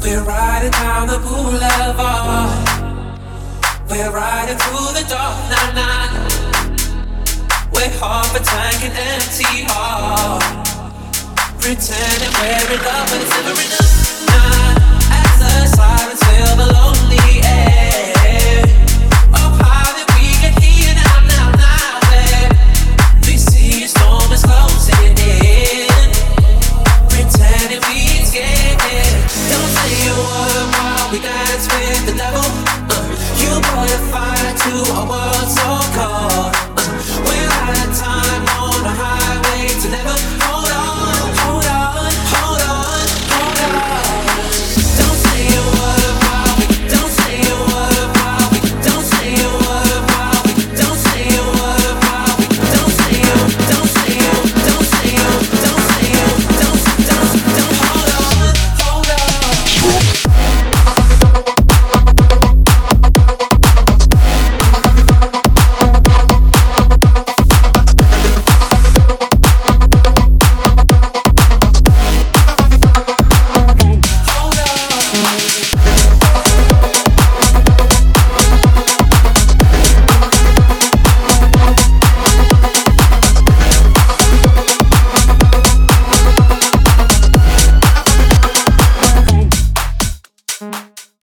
We're riding down the boulevard. We're riding through the dark night. We're half a tank and empty heart. Pretending we're in love, but it's never enough.